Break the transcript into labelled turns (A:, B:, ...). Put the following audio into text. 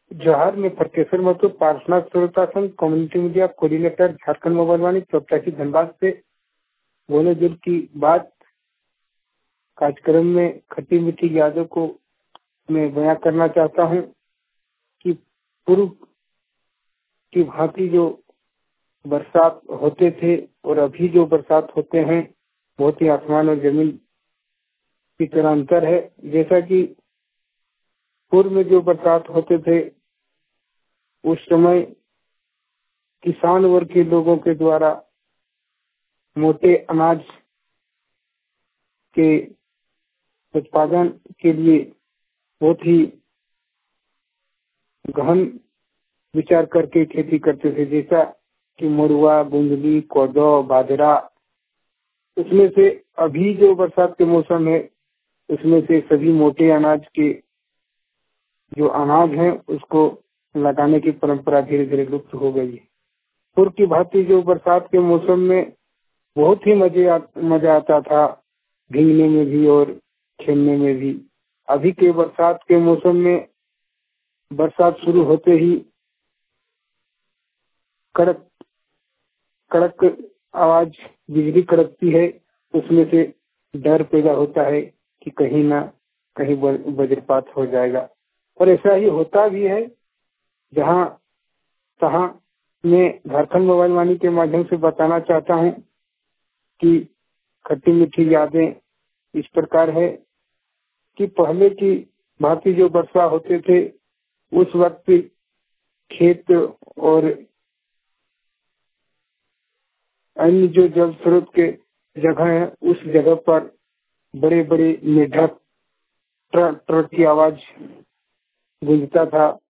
A: जोहार में फरकेश्वर महतो पार्श्वनाथ श्रोता संघ community media coordinator Jharkhand mobile Vani प्रत्याशी धनबाद से बोले दिल की बात कार्यक्रम में खट्टी मीठी यादों को मैं बयां करना चाहता हूं कि पूर्व की भांति जो बरसात होते थे और अभी जो बरसात होते हैं बहुत ही आसमान और जमीन की तरह अंतर है। जैसा कि पूर्व में जो बरसात होते थे उस समय किसान वर्ग के लोगों के द्वारा मोटे अनाज के उत्पादन के लिए बहुत ही गहन विचार करके खेती करते थे, जैसा कि मड़ुआ, गुंदली, कोदो, बाजरा। उसमें से अभी जो बरसात के मौसम है उसमें से सभी मोटे अनाज के जो अनाज हैं उसको लगाने की परंपरा धीरे धीरे लुप्त हो गई है। पूर्व की भांति जो बरसात के मौसम में बहुत ही मजा आता था भीगने में भी और खेलने में भी। अभी के बरसात के मौसम में बरसात शुरू होते ही कड़क कड़क आवाज बिजली कड़कती है, उसमें से डर पैदा होता है कि कहीं ना कहीं वज्रपात हो जाएगा। और ऐसा ही होता भी है। जहां तहां मैं झारखंड मोबाइल वाणी के माध्यम से बताना चाहता हूं कि खट्टी मीठी यादें इस प्रकार है कि पहले की भांति जो वर्षा होते थे उस वक्त खेत और अन्य जो जल स्रोत के जगह है उस जगह पर बड़े बड़े मेढक ट्रक की आवाज गूंजता था।